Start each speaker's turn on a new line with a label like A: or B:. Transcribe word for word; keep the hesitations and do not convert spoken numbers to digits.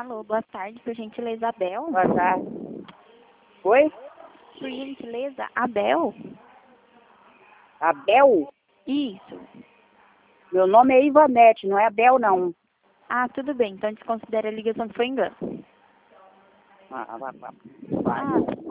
A: Alô, boa tarde, por gentileza, Abel?
B: Boa tarde. Oi?
A: Por gentileza, Abel?
B: Abel?
A: Isso.
B: Meu nome é Ivanete, não é Abel, não.
A: Ah, tudo bem, então desconsidera a ligação que foi engano.
B: Ah, vai, vai.
A: Ah,